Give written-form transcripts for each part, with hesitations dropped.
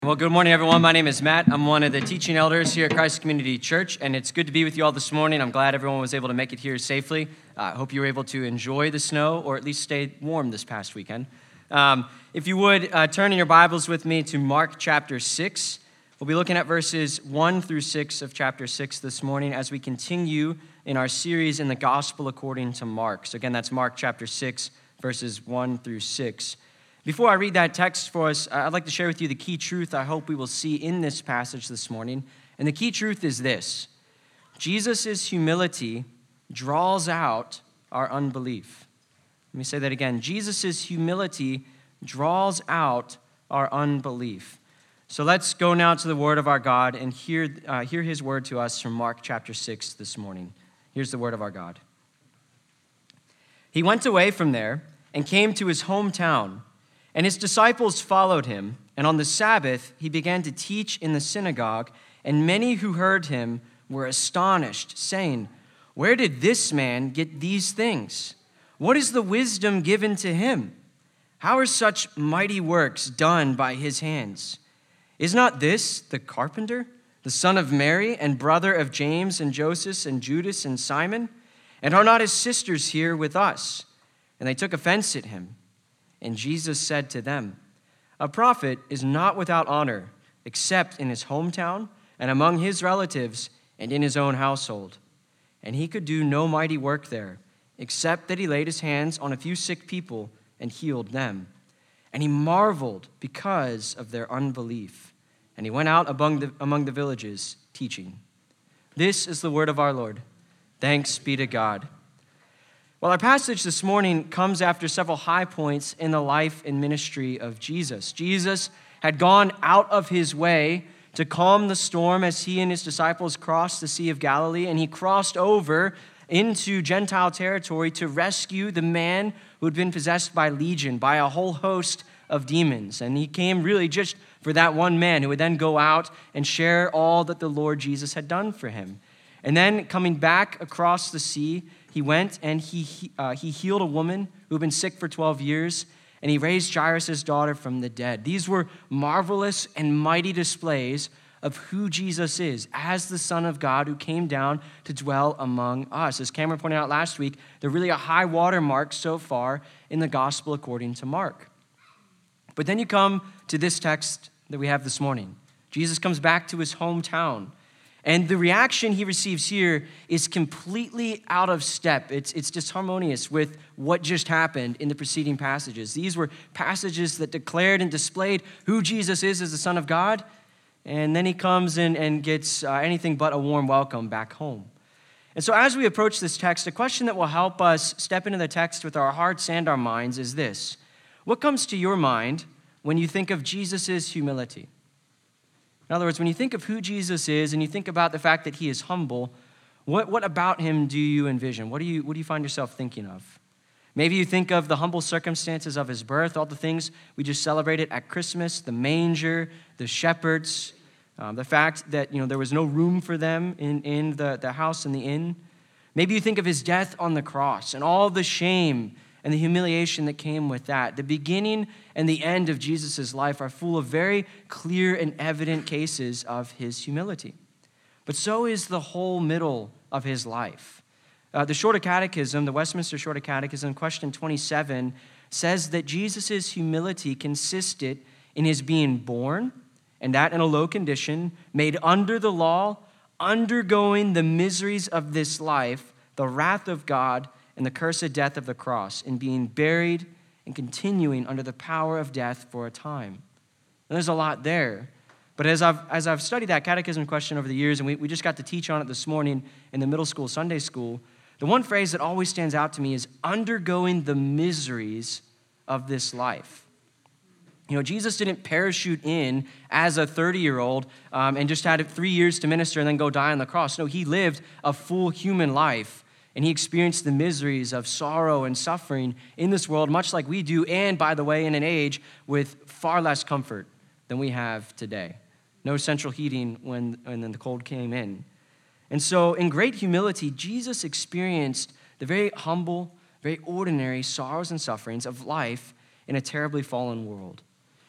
Well, good morning, everyone. My name is Matt. I'm one of the teaching elders here at Christ Community Church, and it's good to be with you all this morning. I'm glad everyone was able to make it here safely. I hope you were able to enjoy the snow or at least stay warm this past weekend. If you would, turn in your Bibles with me to Mark chapter 6. We'll be looking at verses 1 through 6 of chapter 6 this morning as we continue in our series in the Gospel according to Mark. So again, that's Mark chapter 6, verses 1 through 6. Before I read that text for us, I'd like to share with you the key truth I hope we will see in this passage this morning. And the key truth is this: Jesus' humility draws out our unbelief. Let me say that again. Jesus' humility draws out our unbelief. So let's go now to the word of our God and hear his word to us from Mark chapter 6 this morning. Here's the word of our God. He went away from there and came to his hometown. And his disciples followed him, and on the Sabbath he began to teach in the synagogue, and many who heard him were astonished, saying, "Where did this man get these things? What is the wisdom given to him? How are such mighty works done by his hands? Is not this the carpenter, the son of Mary, and brother of James and Joseph and Judas and Simon? And are not his sisters here with us?" And they took offense at him. And Jesus said to them, "A prophet is not without honor, except in his hometown and among his relatives and in his own household." And he could do no mighty work there, except that he laid his hands on a few sick people and healed them. And he marveled because of their unbelief. And he went out among the villages, teaching. This is the word of our Lord. Thanks be to God. Well, our passage this morning comes after several high points in the life and ministry of Jesus. Jesus had gone out of his way to calm the storm as he and his disciples crossed the Sea of Galilee, and he crossed over into Gentile territory to rescue the man who had been possessed by legion, by a whole host of demons. And he came really just for that one man who would then go out and share all that the Lord Jesus had done for him. And then coming back across the sea, he went and he healed a woman who had been sick for 12 years, and he raised Jairus' daughter from the dead. These were marvelous and mighty displays of who Jesus is as the Son of God who came down to dwell among us. As Cameron pointed out last week, they're really a high water mark so far in the Gospel according to Mark. But then you come to this text that we have this morning. Jesus comes back to his hometown. And the reaction he receives here is completely out of step. It's disharmonious with what just happened in the preceding passages. These were passages that declared and displayed who Jesus is as the Son of God. And then he comes in and gets anything but a warm welcome back home. And so as we approach this text, a question that will help us step into the text with our hearts and our minds is this: what comes to your mind when you think of Jesus' humility? In other words, when you think of who Jesus is and you think about the fact that he is humble, what about him do you envision? What do you find yourself thinking of? Maybe you think of the humble circumstances of his birth, all the things we just celebrated at Christmas, the manger, the shepherds, the fact that there was no room for them in the house and the inn. Maybe you think of his death on the cross and all the shame and the humiliation that came with that. The beginning and the end of Jesus' life are full of very clear and evident cases of his humility. But so is the whole middle of his life. The Shorter Catechism, the Westminster Shorter Catechism, question 27, says that Jesus' humility consisted in his being born, and that in a low condition, made under the law, undergoing the miseries of this life, the wrath of God, and the cursed death of the cross, in being buried and continuing under the power of death for a time. And there's a lot there. But as I've studied that catechism question over the years, and we just got to teach on it this morning in the middle school, Sunday school, the one phrase that always stands out to me is undergoing the miseries of this life. Jesus didn't parachute in as a 30-year-old and just had 3 years to minister and then go die on the cross. No, he lived a full human life. And he experienced the miseries of sorrow and suffering in this world, much like we do, and, by the way, in an age with far less comfort than we have today. No central heating when the cold came in. And so, in great humility, Jesus experienced the very humble, very ordinary sorrows and sufferings of life in a terribly fallen world.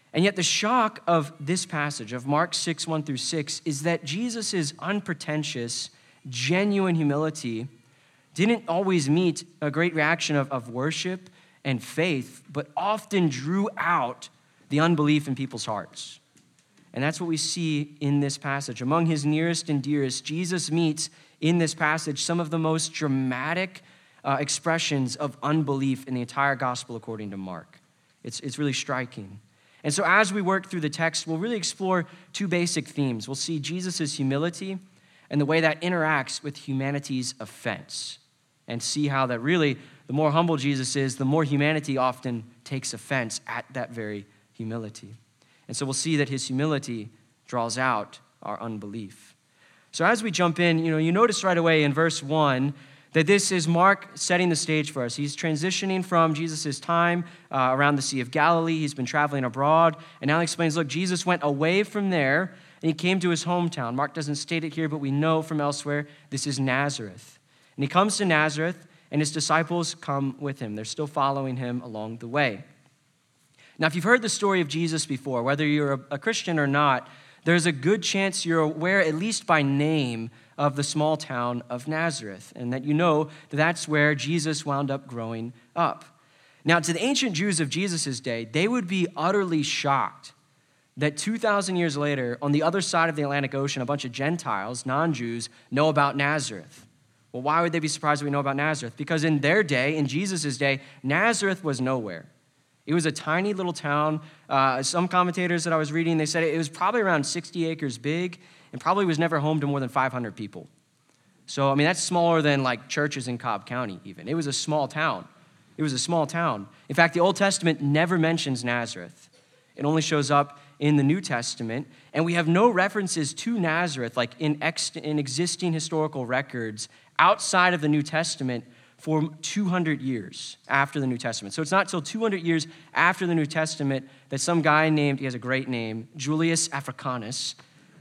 And yet the shock of this passage, of Mark 6, 1 through 6, is that Jesus' unpretentious, genuine humility didn't always meet a great reaction of worship and faith, but often drew out the unbelief in people's hearts. And that's what we see in this passage. Among his nearest and dearest, Jesus meets in this passage some of the most dramatic expressions of unbelief in the entire gospel according to Mark. It's really striking. And so as we work through the text, we'll really explore two basic themes. We'll see Jesus' humility and the way that interacts with humanity's offense, and see how that really, the more humble Jesus is, the more humanity often takes offense at that very humility. And so we'll see that his humility draws out our unbelief. So as we jump in, you notice right away in verse 1 that this is Mark setting the stage for us. He's transitioning from Jesus' time around the Sea of Galilee. He's been traveling abroad. And now he explains, look, Jesus went away from there and he came to his hometown. Mark doesn't state it here, but we know from elsewhere this is Nazareth. And he comes to Nazareth and his disciples come with him. They're still following him along the way. Now, if you've heard the story of Jesus before, whether you're a Christian or not, there's a good chance you're aware, at least by name, of the small town of Nazareth, and that you know that that's where Jesus wound up growing up. Now, to the ancient Jews of Jesus' day, they would be utterly shocked that 2,000 years later, on the other side of the Atlantic Ocean, a bunch of Gentiles, non-Jews, know about Nazareth. Well, why would they be surprised that we know about Nazareth? Because in their day, in Jesus' day, Nazareth was nowhere. It was a tiny little town. Some commentators that I was reading, they said it was probably around 60 acres big and probably was never home to more than 500 people. So, that's smaller than like churches in Cobb County even. It was a small town. It was a small town. In fact, the Old Testament never mentions Nazareth. It only shows up in the New Testament, and we have no references to Nazareth like in existing historical records outside of the New Testament for 200 years after the New Testament. So it's not until 200 years after the New Testament that some guy named, he has a great name, Julius Africanus,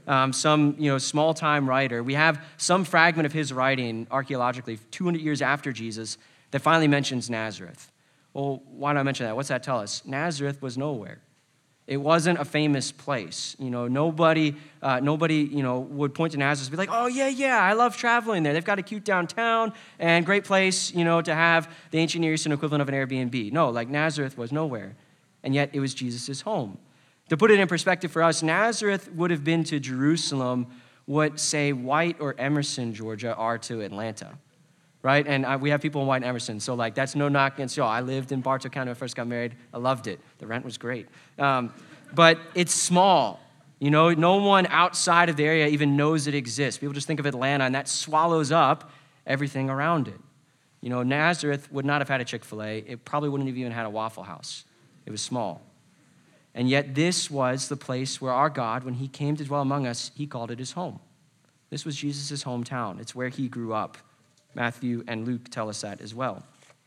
some small-time writer. We have some fragment of his writing archaeologically 200 years after Jesus that finally mentions Nazareth. Well, why do I mention that? What's that tell us? Nazareth was nowhere. It wasn't a famous place. Nobody would point to Nazareth and be like, oh, yeah, I love traveling there. They've got a cute downtown and great place, to have the ancient Near Eastern equivalent of an Airbnb. No, Nazareth was nowhere. And yet it was Jesus' home. To put it in perspective for us, Nazareth would have been to Jerusalem what, say, White or Emerson, Georgia, are to Atlanta. Right? And we have people in White and Emerson, so that's no knock against y'all. I lived in Bartow County when I first got married. I loved it. The rent was great. But it's small. No one outside of the area even knows it exists. People just think of Atlanta, and that swallows up everything around it. Nazareth would not have had a Chick-fil-A. It probably wouldn't have even had a Waffle House. It was small. And yet this was the place where our God, when he came to dwell among us, he called it his home. This was Jesus' hometown. It's where he grew up. Matthew and Luke tell us that as well.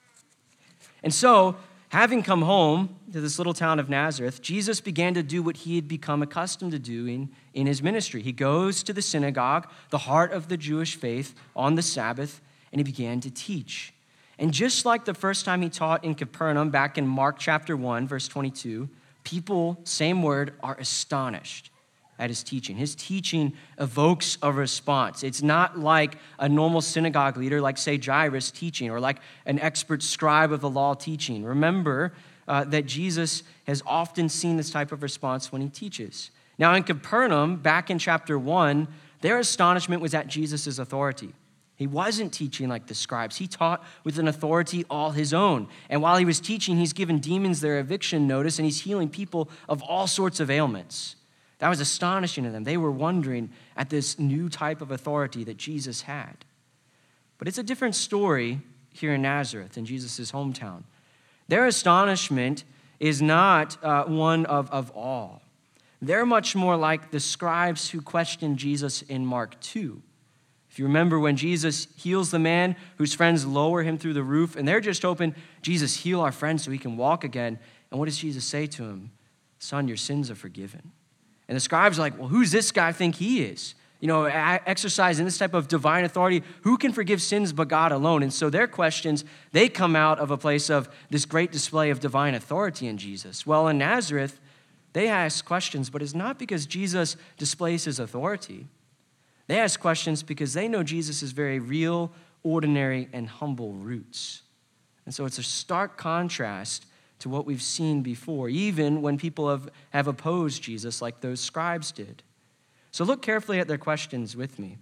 And so, having come home to this little town of Nazareth, Jesus began to do what he had become accustomed to doing in his ministry. He goes to the synagogue, the heart of the Jewish faith, on the Sabbath, and he began to teach. And just like the first time he taught in Capernaum, back in Mark chapter 1, verse 22, people, same word, are astonished at his teaching. His teaching evokes a response. It's not like a normal synagogue leader, like, say, Jairus teaching, or like an expert scribe of the law teaching. Remember that Jesus has often seen this type of response when he teaches. Now, in Capernaum, back in chapter 1, their astonishment was at Jesus' authority. He wasn't teaching like the scribes. He taught with an authority all his own. And while he was teaching, he's given demons their eviction notice, and he's healing people of all sorts of ailments. That was astonishing to them. They were wondering at this new type of authority that Jesus had. But it's a different story here in Nazareth, in Jesus' hometown. Their astonishment is not one of awe. They're much more like the scribes who questioned Jesus in Mark 2. If you remember when Jesus heals the man whose friends lower him through the roof, and they're just hoping, Jesus, heal our friend so he can walk again. And what does Jesus say to him? Son, your sins are forgiven. And the scribes are like, well, who's this guy think he is? Exercising this type of divine authority, who can forgive sins but God alone? And so their questions, they come out of a place of this great display of divine authority in Jesus. Well, in Nazareth, They ask questions, but it's not because Jesus displays his authority. They ask questions because they know Jesus' very real, ordinary, and humble roots. And so it's a stark contrast to what we've seen before, even when people have opposed Jesus like those scribes did. So look carefully at their questions with me.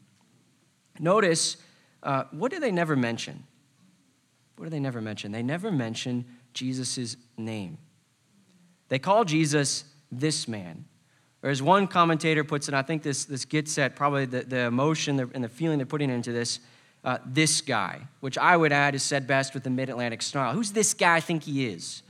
Notice, what do they never mention? What do they never mention? They never mention Jesus' name. They call Jesus this man. Or as one commentator puts it, I think this gets at probably the emotion and the feeling they're putting into this guy, which I would add is said best with the mid-Atlantic snarl. Who's this guy I think he is?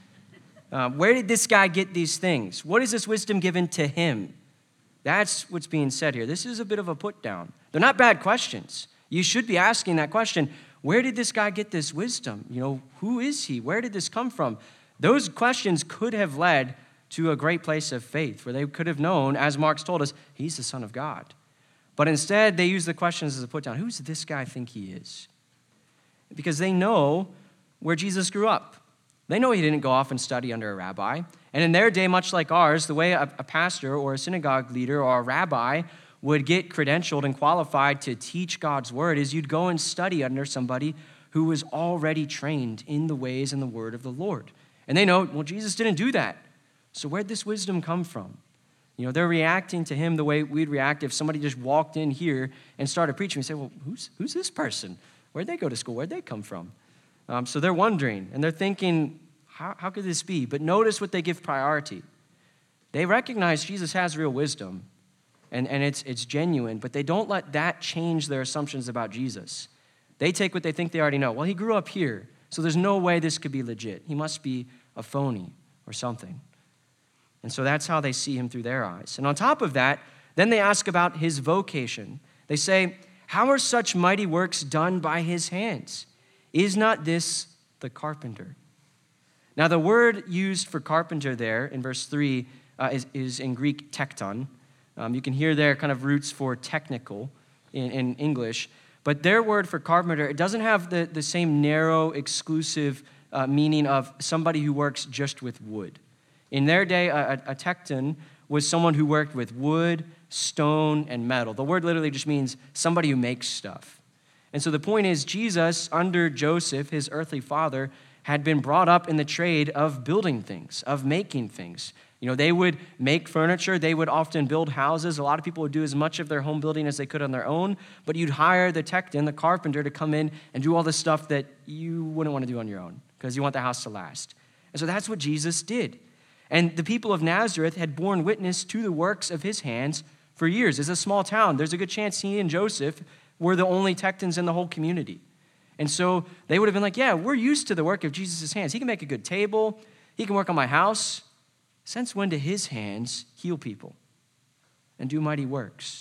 Where did this guy get these things? What is this wisdom given to him? That's what's being said here. This is a bit of a put down. They're not bad questions. You should be asking that question. Where did this guy get this wisdom? Who is he? Where did this come from? Those questions could have led to a great place of faith where they could have known, as Mark's told us, he's the Son of God. But instead, they use the questions as a put down. Who's this guy think he is? Because they know where Jesus grew up. They know he didn't go off and study under a rabbi. And in their day, much like ours, the way a pastor or a synagogue leader or a rabbi would get credentialed and qualified to teach God's word is you'd go and study under somebody who was already trained in the ways and the word of the Lord. And they know, well, Jesus didn't do that. So where'd this wisdom come from? They're reacting to him the way we'd react if somebody just walked in here and started preaching. We say, well, who's this person? Where'd they go to school? Where'd they come from? So they're wondering, and they're thinking, how could this be? But notice what they give priority. They recognize Jesus has real wisdom, and it's genuine, but they don't let that change their assumptions about Jesus. They take what they think they already know. Well, he grew up here, so there's no way this could be legit. He must be a phony or something. And so that's how they see him through their eyes. And on top of that, then they ask about his vocation. They say, how are such mighty works done by his hands? Is not this the carpenter? Now, the word used for carpenter there in verse 3 is in Greek tekton. You can hear their kind of roots for technical in English. But their word for carpenter, it doesn't have the same narrow, exclusive meaning of somebody who works just with wood. In their day, a tekton was someone who worked with wood, stone, and metal. The word literally just means somebody who makes stuff. And so the point is, Jesus, under Joseph, his earthly father, had been brought up in the trade of building things, of making things. They would make furniture. They would often build houses. A lot of people would do as much of their home building as they could on their own, but you'd hire the tekton, the carpenter, to come in and do all the stuff that you wouldn't want to do on your own because you want the house to last. And so that's what Jesus did. And the people of Nazareth had borne witness to the works of his hands for years. It's a small town. There's a good chance he and Joseph were the only tektons in the whole community. And so they would have been like, yeah, we're used to the work of Jesus' hands. He can make a good table. He can work on my house. Since when do his hands heal people and do mighty works?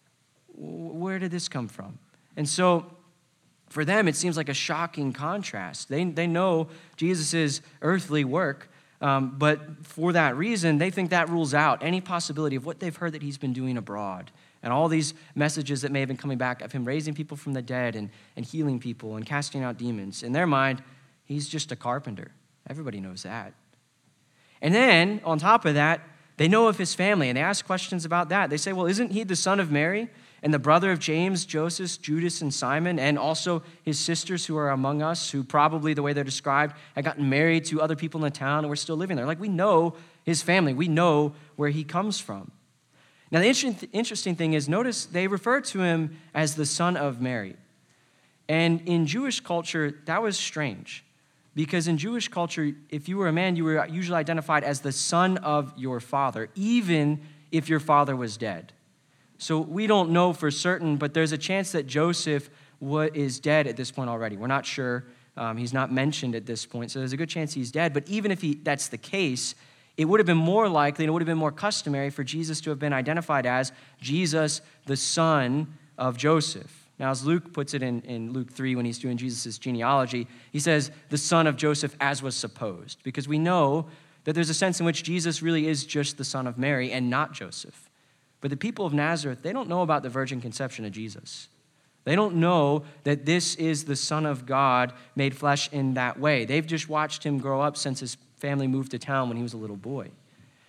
Where did this come from? And so for them, it seems like a shocking contrast. They know Jesus' earthly work, but for that reason, they think that rules out any possibility of what they've heard that he's been doing abroad and all these messages that may have been coming back of him raising people from the dead and healing people and casting out demons. In their mind, he's just a carpenter. Everybody knows that. And then, on top of that, they know of his family, and they ask questions about that. They say, well, isn't he the son of Mary and the brother of James, Joseph, Judas, and Simon, and also his sisters who are among us, who probably, the way they're described, had gotten married to other people in the town and were still living there? Like, we know his family. We know where he comes from. Now, the interesting thing is, notice they refer to him as the son of Mary. And in Jewish culture, that was strange. Because in Jewish culture, if you were a man, you were usually identified as the son of your father, even if your father was dead. So we don't know for certain, but there's a chance that Joseph is dead at this point already. We're not sure. He's not mentioned at this point, so there's a good chance he's dead. But even if that's the case, it would have been more likely and it would have been more customary for Jesus to have been identified as Jesus, the son of Joseph. Now, as Luke puts it in Luke 3 when he's doing Jesus' genealogy, he says, the son of Joseph as was supposed, because we know that there's a sense in which Jesus really is just the son of Mary and not Joseph. But the people of Nazareth, they don't know about the virgin conception of Jesus. They don't know that this is the Son of God made flesh in that way. They've just watched him grow up since his family moved to town when he was a little boy.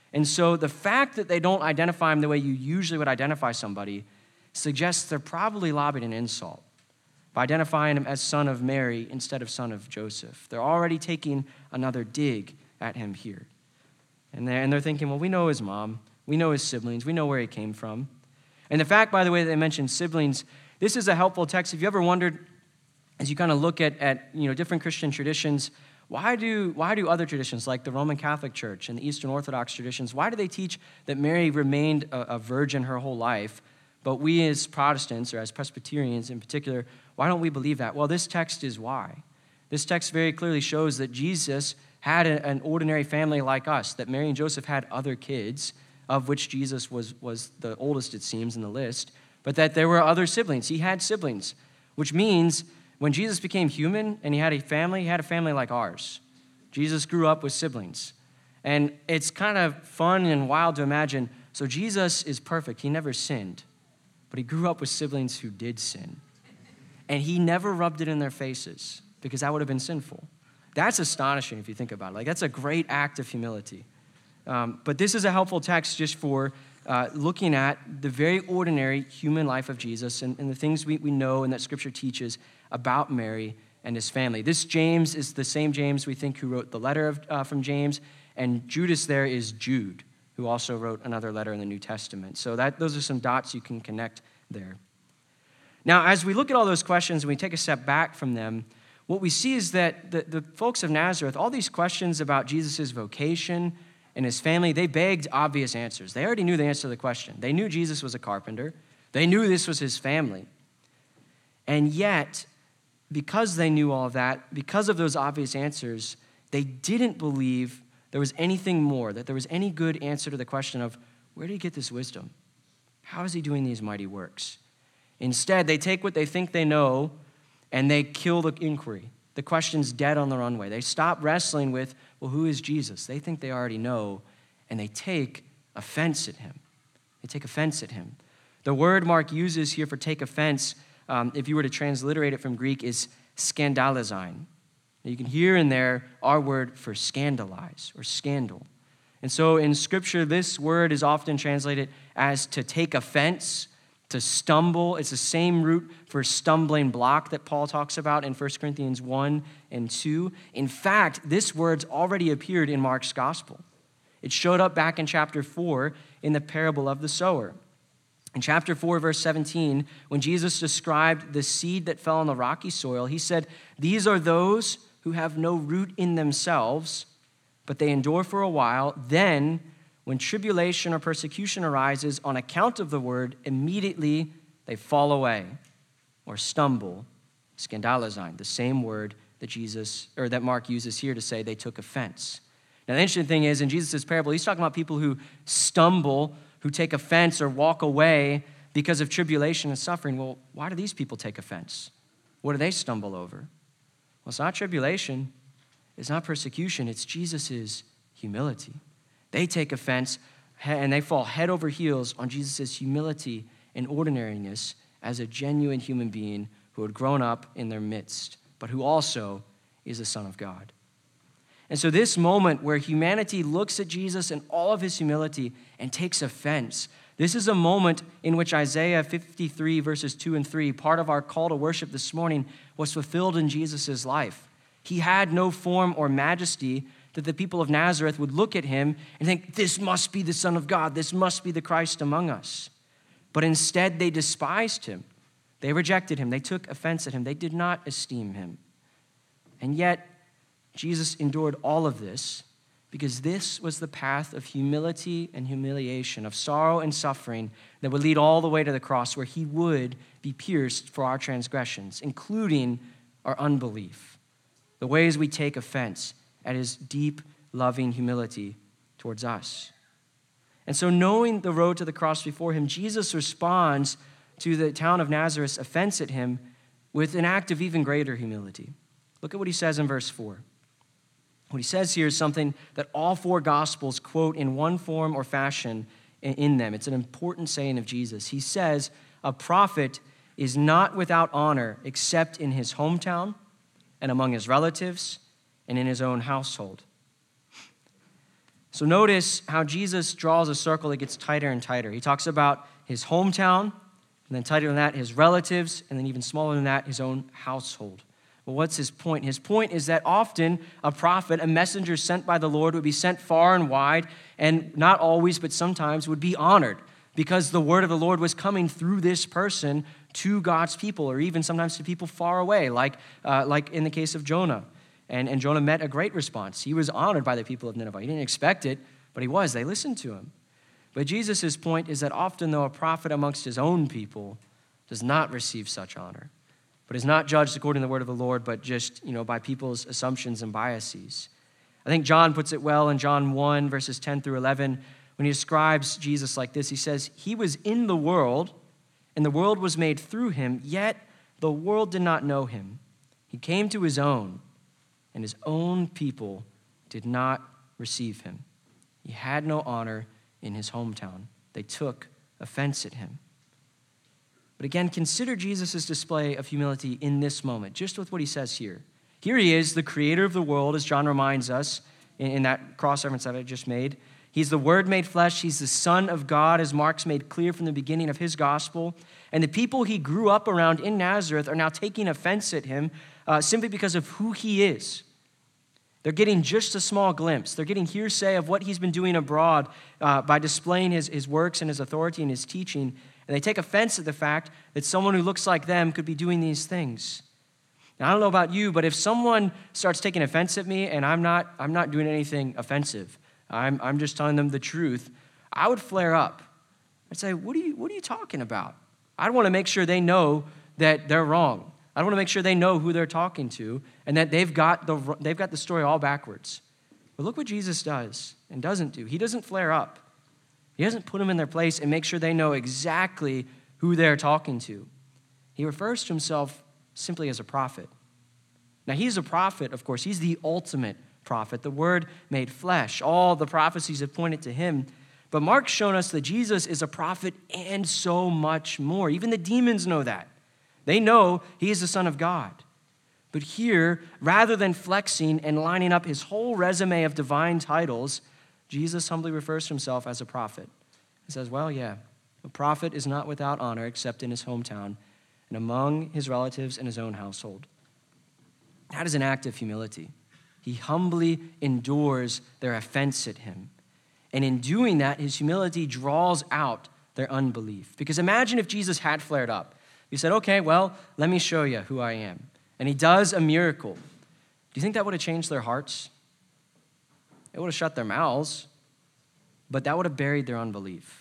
And so the fact that they don't identify him the way you usually would identify somebody suggests they're probably lobbied an insult by identifying him as son of Mary instead of son of Joseph. They're already taking another dig at him here. And they're thinking, well, we know his mom. We know his siblings. We know where he came from. And the fact, by the way, that they mentioned siblings, this is a helpful text. Have you ever wondered, as you kind of look at different Christian traditions, why do other traditions like the Roman Catholic Church and the Eastern Orthodox traditions, why do they teach that Mary remained a virgin her whole life, but we as Protestants, or as Presbyterians in particular, why don't we believe that? Well, this text is why. This text very clearly shows that Jesus had an ordinary family like us, that Mary and Joseph had other kids, of which Jesus was the oldest, it seems, in the list, but that there were other siblings. He had siblings, which means when Jesus became human and he had a family like ours. Jesus grew up with siblings. And it's kind of fun and wild to imagine, so Jesus is perfect. He never sinned, but he grew up with siblings who did sin. And he never rubbed it in their faces because that would have been sinful. That's astonishing if you think about it. Like, that's a great act of humility. But this is a helpful text just for looking at the very ordinary human life of Jesus and the things we know and that Scripture teaches about Mary and his family. This James is the same James we think who wrote the letter from James, and Judas there is Jude, who also wrote another letter in the New Testament. So those are some dots you can connect there. Now, as we look at all those questions and we take a step back from them, what we see is that the folks of Nazareth, all these questions about Jesus' vocation and his family, they begged obvious answers. They already knew the answer to the question. They knew Jesus was a carpenter. They knew this was his family. And yet, because they knew all of that, because of those obvious answers, they didn't believe there was anything more, that there was any good answer to the question of, where did he get this wisdom? How is he doing these mighty works? Instead, they take what they think they know and they kill the inquiry. The question's dead on the runway. They stop wrestling with, well, who is Jesus? They think they already know, and they take offense at him. They take offense at him. The word Mark uses here for take offense, if you were to transliterate it from Greek, is skandalizine. You can hear in there our word for scandalize or scandal. And so in Scripture, this word is often translated as to take offense, to stumble. It's the same root for stumbling block that Paul talks about in 1 Corinthians 1 and 2. In fact, this word's already appeared in Mark's gospel. It showed up back in chapter 4 in the parable of the sower. In chapter 4, verse 17, when Jesus described the seed that fell on the rocky soil, he said, "These are those who have no root in themselves, but they endure for a while. Then, when tribulation or persecution arises on account of the word, immediately they fall away or stumble." Scandalizine, the same word that Mark uses here to say they took offense. Now, the interesting thing is, in Jesus' parable, he's talking about people who stumble, who take offense or walk away because of tribulation and suffering. Well, why do these people take offense? What do they stumble over? Well, it's not tribulation. It's not persecution. It's Jesus' humility. They take offense and they fall head over heels on Jesus' humility and ordinariness as a genuine human being who had grown up in their midst, but who also is the Son of God. And so this moment where humanity looks at Jesus in all of his humility and takes offense, this is a moment in which Isaiah 53 verses 2 and 3, part of our call to worship this morning, was fulfilled in Jesus' life. He had no form or majesty that the people of Nazareth would look at him and think, this must be the Son of God. This must be the Christ among us. But instead, they despised him. They rejected him. They took offense at him. They did not esteem him. And yet, Jesus endured all of this because this was the path of humility and humiliation, of sorrow and suffering that would lead all the way to the cross, where he would be pierced for our transgressions, including our unbelief, the ways we take offense at his deep, loving humility towards us. And so, knowing the road to the cross before him, Jesus responds to the town of Nazareth's offense at him with an act of even greater humility. Look at what he says in verse 4. What he says here is something that all four Gospels quote in one form or fashion in them. It's an important saying of Jesus. He says, "A prophet is not without honor except in his hometown and among his relatives and in his own household." So notice how Jesus draws a circle that gets tighter and tighter. He talks about his hometown, and then tighter than that, his relatives, and then even smaller than that, his own household. Well, what's his point? His point is that often a prophet, a messenger sent by the Lord, would be sent far and wide, and not always, but sometimes would be honored because the word of the Lord was coming through this person to God's people, or even sometimes to people far away, like in the case of Jonah. And Jonah met a great response. He was honored by the people of Nineveh. He didn't expect it, but he was. They listened to him. But Jesus' point is that often, though, a prophet amongst his own people does not receive such honor, but is not judged according to the word of the Lord, but just, by people's assumptions and biases. I think John puts it well in John 1, verses 10 through 11, when he describes Jesus like this. He says, "He was in the world, and the world was made through him, yet the world did not know him. He came to his own, and his own people did not receive him. He had no honor in his hometown. They took offense at him." But again, consider Jesus' display of humility in this moment, just with what he says here. Here he is, the creator of the world, as John reminds us in that cross-reference that I just made. He's the Word made flesh. He's the Son of God, as Mark's made clear from the beginning of his gospel. And the people he grew up around in Nazareth are now taking offense at him simply because of who he is. They're getting just a small glimpse. They're getting hearsay of what he's been doing abroad by displaying his works and his authority and his teaching. And they take offense at the fact that someone who looks like them could be doing these things. Now, I don't know about you, but if someone starts taking offense at me and I'm not doing anything offensive, I'm just telling them the truth, I would flare up. I'd say, what are you talking about? I want to make sure they know that they're wrong. I want to make sure they know who they're talking to and that they've got the story all backwards. But look what Jesus does and doesn't do. He doesn't flare up. He doesn't put them in their place and make sure they know exactly who they're talking to. He refers to himself simply as a prophet. Now, he's a prophet, of course. He's the ultimate prophet, the Word made flesh. All the prophecies have pointed to him. But Mark's shown us that Jesus is a prophet and so much more. Even the demons know that. They know he is the Son of God. But here, rather than flexing and lining up his whole resume of divine titles, Jesus humbly refers to himself as a prophet. He says, well, yeah, a prophet is not without honor except in his hometown and among his relatives and his own household. That is an act of humility. He humbly endures their offense at him. And in doing that, his humility draws out their unbelief. Because imagine if Jesus had flared up. He said, okay, well, let me show you who I am. And he does a miracle. Do you think that would have changed their hearts? It would have shut their mouths, but that would have buried their unbelief.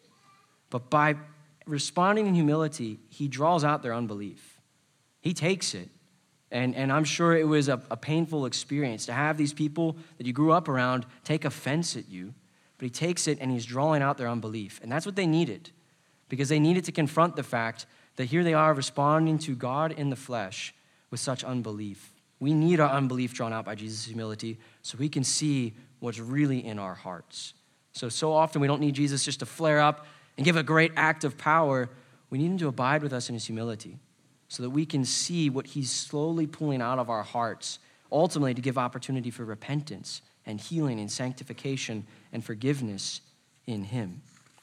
But by responding in humility, he draws out their unbelief. He takes it. And I'm sure it was a painful experience to have these people that you grew up around take offense at you. But he takes it and he's drawing out their unbelief. And that's what they needed, because they needed to confront the fact that here they are responding to God in the flesh with such unbelief. We need our unbelief drawn out by Jesus' humility so we can see what's really in our hearts. So often we don't need Jesus just to flare up and give a great act of power. We need him to abide with us in his humility so that we can see what he's slowly pulling out of our hearts, ultimately to give opportunity for repentance and healing and sanctification and forgiveness in him.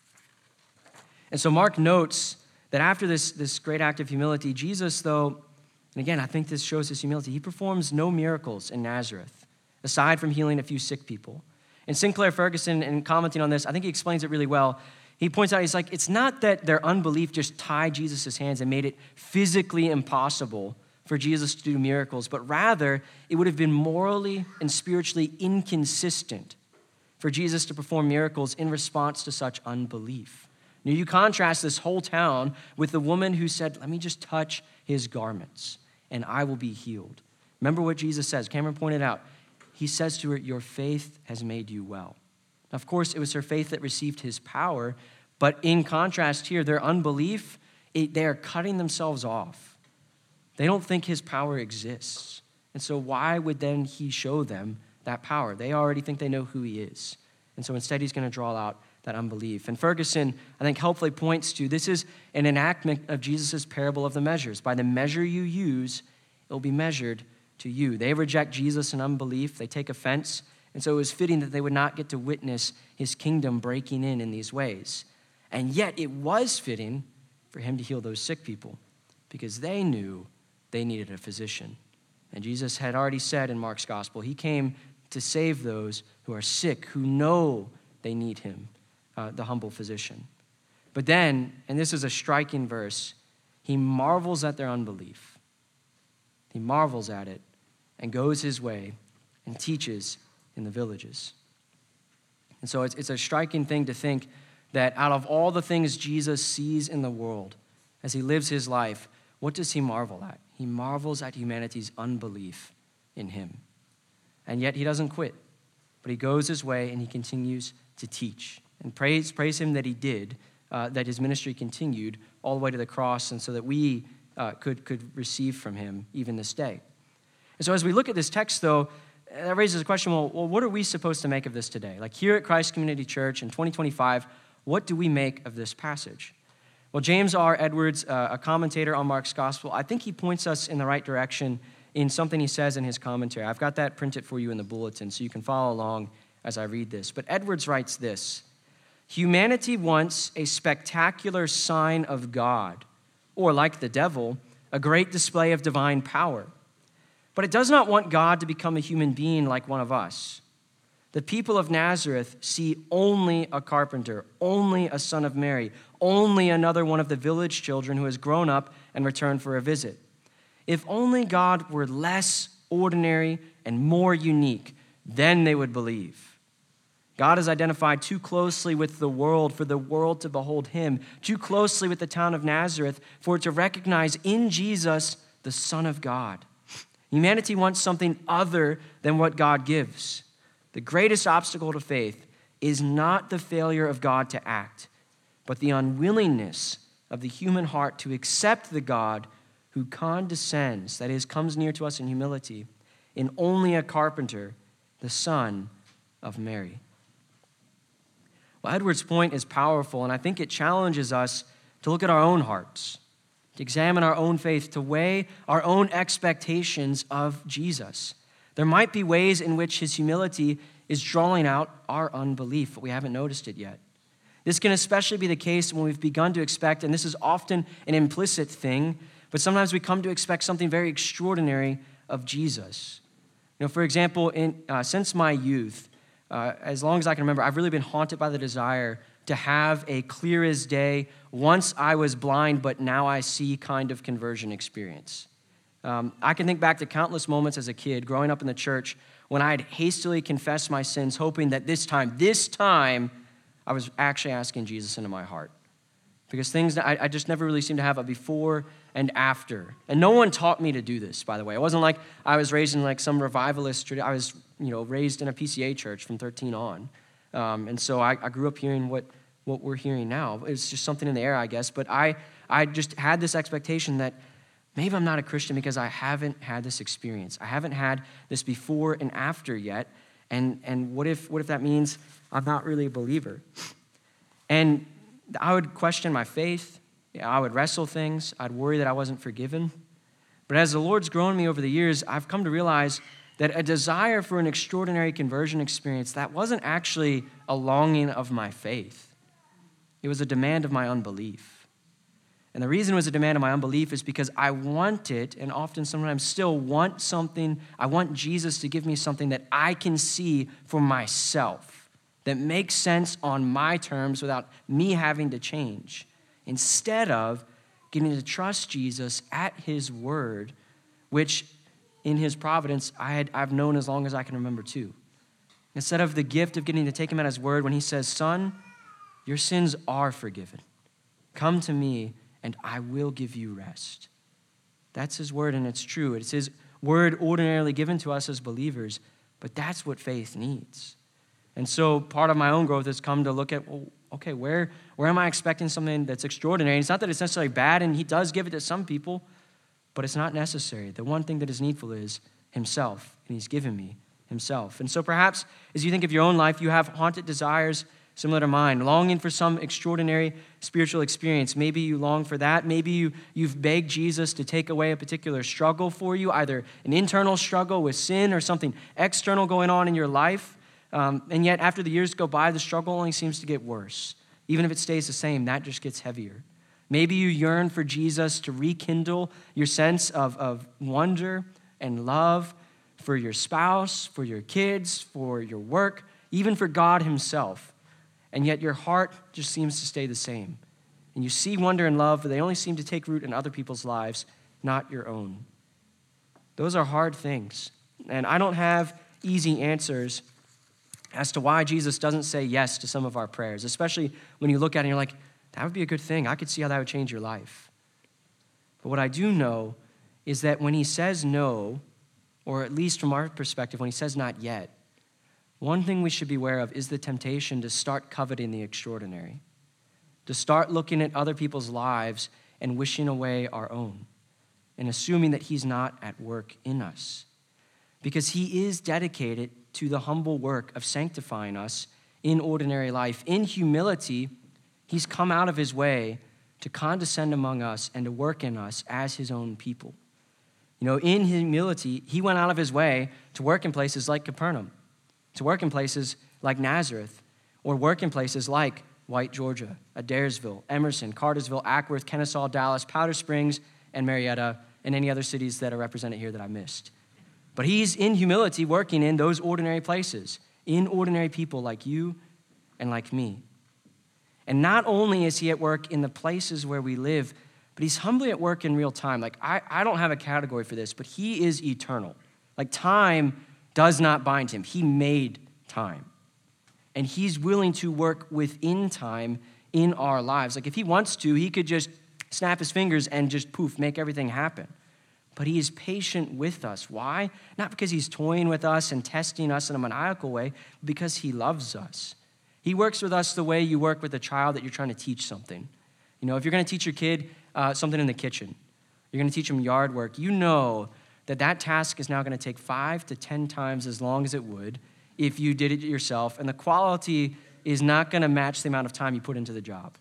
And so Mark notes that after this great act of humility, Jesus, though, and again, I think this shows his humility, he performs no miracles in Nazareth, aside from healing a few sick people. And Sinclair Ferguson, in commenting on this, I think he explains it really well. He points out, he's like, it's not that their unbelief just tied Jesus' hands and made it physically impossible for Jesus to do miracles, but rather it would have been morally and spiritually inconsistent for Jesus to perform miracles in response to such unbelief. Now, you contrast this whole town with the woman who said, let me just touch his garments and I will be healed. Remember what Jesus says. Cameron pointed out. He says to her, your faith has made you well. Now, of course, it was her faith that received his power, but in contrast here, their unbelief, they are cutting themselves off. They don't think his power exists. And so why would then he show them that power? They already think they know who he is. And so instead, he's going to draw out that unbelief. And Ferguson, I think, helpfully points to this is an enactment of Jesus' parable of the measures. By the measure you use, it will be measured to you. They reject Jesus in unbelief. They take offense. And so it was fitting that they would not get to witness his kingdom breaking in these ways. And yet it was fitting for him to heal those sick people because they knew they needed a physician. And Jesus had already said in Mark's gospel, he came to save those who are sick, who know they need him, the humble physician. But then, and this is a striking verse, he marvels at their unbelief. He marvels at it and goes his way and teaches in the villages. And so it's a striking thing to think that out of all the things Jesus sees in the world as he lives his life, what does he marvel at? He marvels at humanity's unbelief in him. And yet he doesn't quit, but he goes his way and he continues to teach. And praise him that he did, that his ministry continued all the way to the cross, and so that we could receive from him even this day. And so as we look at this text, though, that raises a question, well, what are we supposed to make of this today? Like here at Christ Community Church in 2025, what do we make of this passage? Well, James R. Edwards, a commentator on Mark's gospel, I think he points us in the right direction in something he says in his commentary. I've got that printed for you in the bulletin so you can follow along as I read this. But Edwards writes this: humanity wants a spectacular sign of God, or like the devil, a great display of divine power. But it does not want God to become a human being like one of us. The people of Nazareth see only a carpenter, only a son of Mary, only another one of the village children who has grown up and returned for a visit. If only God were less ordinary and more unique, then they would believe. God is identified too closely with the world for the world to behold him, too closely with the town of Nazareth for it to recognize in Jesus the Son of God. Humanity wants something other than what God gives. The greatest obstacle to faith is not the failure of God to act, but the unwillingness of the human heart to accept the God who condescends, that is, comes near to us in humility, in only a carpenter, the son of Mary. Well, Edward's point is powerful, and I think it challenges us to look at our own hearts, to examine our own faith, to weigh our own expectations of Jesus. There might be ways in which his humility is drawing out our unbelief, but we haven't noticed it yet. This can especially be the case when we've begun to expect, and this is often an implicit thing, but sometimes we come to expect something very extraordinary of Jesus. For example, since my youth, as long as I can remember, I've really been haunted by the desire to have a clear as day, once I was blind but now I see kind of conversion experience. I can think back to countless moments as a kid growing up in the church when I'd hastily confess my sins, hoping that this time, I was actually asking Jesus into my heart. Because things that I just never really seemed to have a before and after. And no one taught me to do this, by the way. It wasn't like I was raised in like some revivalist tradition. I was, raised in a PCA church from 13 on. And so I grew up hearing what we're hearing now. It's just something in the air, I guess. But I just had this expectation that maybe I'm not a Christian because I haven't had this experience. I haven't had this before and after yet. And what if that means I'm not really a believer? And I would question my faith. I would wrestle things. I'd worry that I wasn't forgiven. But as the Lord's grown me over the years, I've come to realize that a desire for an extraordinary conversion experience, that wasn't actually a longing of my faith. It was a demand of my unbelief. And the reason it was a demand of my unbelief is because I wanted, and often sometimes still want something, I want Jesus to give me something that I can see for myself, that makes sense on my terms without me having to change, instead of getting to trust Jesus at his word, which in his providence I've known as long as I can remember too. Instead of the gift of getting to take him at his word when he says, son, your sins are forgiven. Come to me and I will give you rest. That's his word, and it's true. It's his word ordinarily given to us as believers, but that's what faith needs. And so part of my own growth has come to look at, well, okay, where am I expecting something that's extraordinary? And it's not that it's necessarily bad, and he does give it to some people, but it's not necessary. The one thing that is needful is himself, and he's given me himself. And so perhaps as you think of your own life, you have haunted desires similar to mine, longing for some extraordinary spiritual experience. Maybe you long for that. Maybe you've begged Jesus to take away a particular struggle for you, either an internal struggle with sin or something external going on in your life. And yet, after the years go by, the struggle only seems to get worse. Even if it stays the same, that just gets heavier. Maybe you yearn for Jesus to rekindle your sense of wonder and love for your spouse, for your kids, for your work, even for God himself. And yet your heart just seems to stay the same. And you see wonder and love, but they only seem to take root in other people's lives, not your own. Those are hard things. And I don't have easy answers as to why Jesus doesn't say yes to some of our prayers, especially when you look at it and you're like, that would be a good thing. I could see how that would change your life. But what I do know is that when he says no, or at least from our perspective, when he says not yet, one thing we should be aware of is the temptation to start coveting the extraordinary, to start looking at other people's lives and wishing away our own, and assuming that he's not at work in us. Because he is dedicated to the humble work of sanctifying us in ordinary life. In humility, he's come out of his way to condescend among us and to work in us as his own people. You know, in humility, he went out of his way to work in places like Capernaum, to work in places like Nazareth, or work in places like White, Georgia, Adairsville, Emerson, Cartersville, Ackworth, Kennesaw, Dallas, Powder Springs, and Marietta, and any other cities that are represented here that I missed. But he's in humility working in those ordinary places, in ordinary people like you and like me. And not only is he at work in the places where we live, but he's humbly at work in real time. Like, I don't have a category for this, but he is eternal. Like, time does not bind him. He made time. And he's willing to work within time in our lives. Like, if he wants to, he could just snap his fingers and just poof, make everything happen. But he is patient with us. Why? Not because he's toying with us and testing us in a maniacal way, but because he loves us. He works with us the way you work with a child that you're trying to teach something. You know, if you're going to teach your kid something in the kitchen, you're going to teach them yard work, you know that task is now going to take 5 to 10 times as long as it would if you did it yourself, and the quality is not going to match the amount of time you put into the job.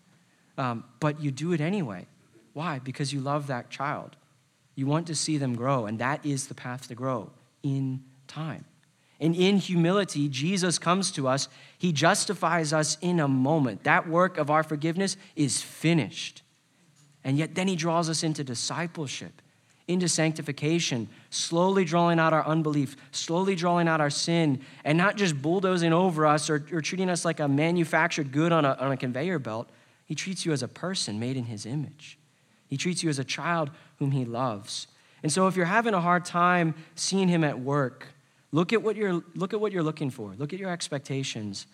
But you do it anyway. Why? Because you love that child. You want to see them grow, and that is the path to grow in time. And in humility, Jesus comes to us. He justifies us in a moment. That work of our forgiveness is finished. And yet then he draws us into discipleship, into sanctification, slowly drawing out our unbelief, slowly drawing out our sin, and not just bulldozing over us or treating us like a manufactured good on a conveyor belt. He treats you as a person made in his image. He treats you as a child whom he loves. And so if you're having a hard time seeing him at work, look at what you're looking for. Look at your expectations.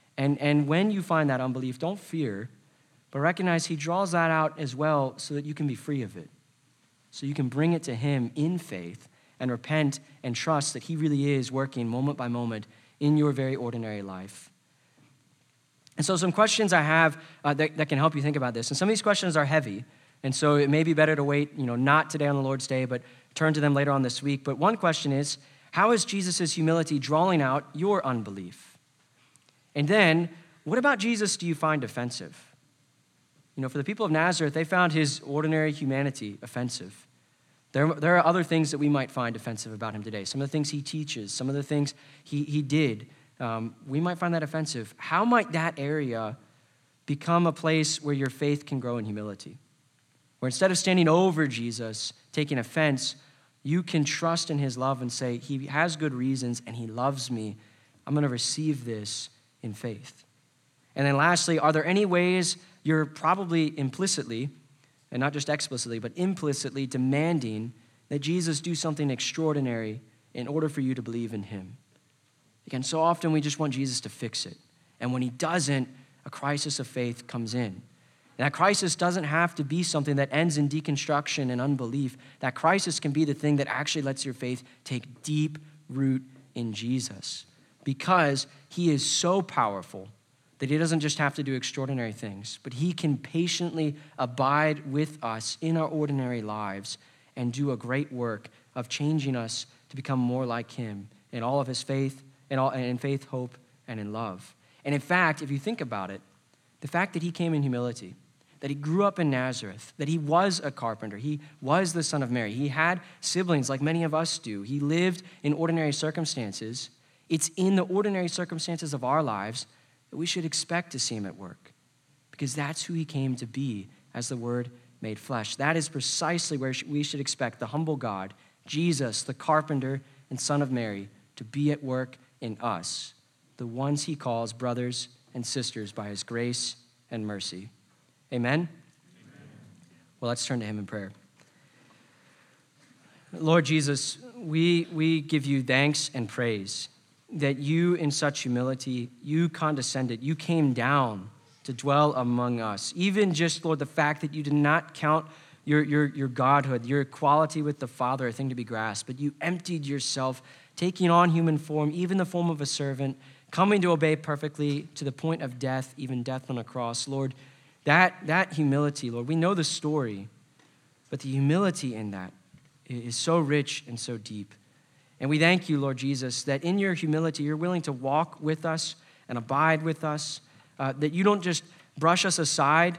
And when you find that unbelief, don't fear, but recognize he draws that out as well so that you can be free of it. So you can bring it to him in faith and repent and trust that he really is working moment by moment in your very ordinary life. And so some questions I have that can help you think about this. And some of these questions are heavy. And so it may be better to wait, not today on the Lord's Day, but turn to them later on this week. But one question is, how is Jesus' humility drawing out your unbelief? And then, what about Jesus do you find offensive? For the people of Nazareth, they found his ordinary humanity offensive. There are other things that we might find offensive about him today. Some of the things he teaches, some of the things he did, we might find that offensive. How might that area become a place where your faith can grow in humility? Where instead of standing over Jesus, taking offense, you can trust in his love and say, he has good reasons and he loves me. I'm going to receive this in faith. And then lastly, are there any ways you're probably implicitly, and not just explicitly, but implicitly demanding that Jesus do something extraordinary in order for you to believe in him? Again, so often we just want Jesus to fix it. And when he doesn't, a crisis of faith comes in. And that crisis doesn't have to be something that ends in deconstruction and unbelief. That crisis can be the thing that actually lets your faith take deep root in Jesus, because he is so powerful that he doesn't just have to do extraordinary things, but he can patiently abide with us in our ordinary lives and do a great work of changing us to become more like him in all of his faith, in faith, hope, and in love. And in fact, if you think about it, the fact that he came in humility, that he grew up in Nazareth, that he was a carpenter, he was the son of Mary, he had siblings like many of us do, he lived in ordinary circumstances, It's in the ordinary circumstances of our lives that we should expect to see him at work, because that's who he came to be as the Word made flesh. That is precisely where we should expect the humble God, Jesus, the carpenter and son of Mary, to be at work in us, the ones he calls brothers and sisters by his grace and mercy. Amen? Well, let's turn to him in prayer. Lord Jesus, we give you thanks and praise that you, in such humility, you condescended, you came down to dwell among us. Even just, Lord, the fact that you did not count your godhood, your equality with the Father, a thing to be grasped, but you emptied yourself, taking on human form, even the form of a servant, coming to obey perfectly to the point of death, even death on a cross. Lord, that humility, Lord, we know the story, but the humility in that is so rich and so deep. And we thank you, Lord Jesus, that in your humility, you're willing to walk with us and abide with us, that you don't just brush us aside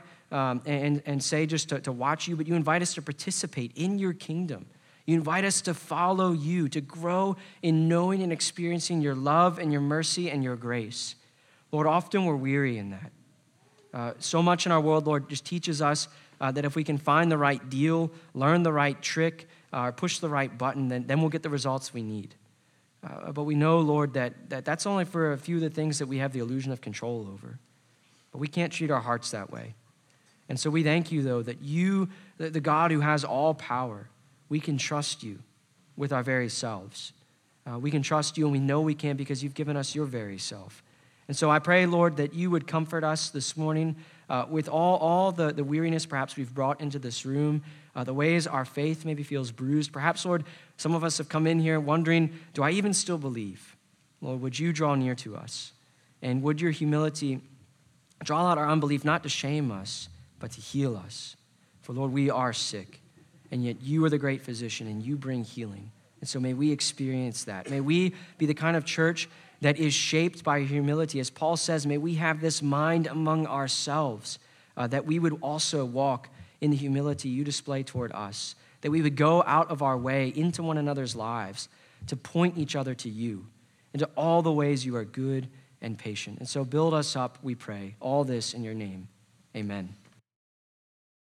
and say just to watch you, but you invite us to participate in your kingdom. You invite us to follow you, to grow in knowing and experiencing your love and your mercy and your grace. Lord, often we're weary in that. So much in our world, Lord, just teaches us that if we can find the right deal, learn the right trick, push the right button, then we'll get the results we need. But we know, Lord, that's only for a few of the things that we have the illusion of control over. But we can't treat our hearts that way. And so we thank you, though, that you, the God who has all power, we can trust you with our very selves. We can trust you, and we know we can because you've given us your very self. And so I pray, Lord, that you would comfort us this morning with all the weariness perhaps we've brought into this room, the ways our faith maybe feels bruised. Perhaps, Lord, some of us have come in here wondering, do I even still believe? Lord, would you draw near to us? And would your humility draw out our unbelief, not to shame us, but to heal us? For, Lord, we are sick, and yet you are the great physician, and you bring healing. And so may we experience that. May we be the kind of church that is shaped by humility. As Paul says, may we have this mind among ourselves, that we would also walk in the humility you display toward us, that we would go out of our way into one another's lives to point each other to you, into all the ways you are good and patient. And so build us up, we pray. All this in your name. Amen.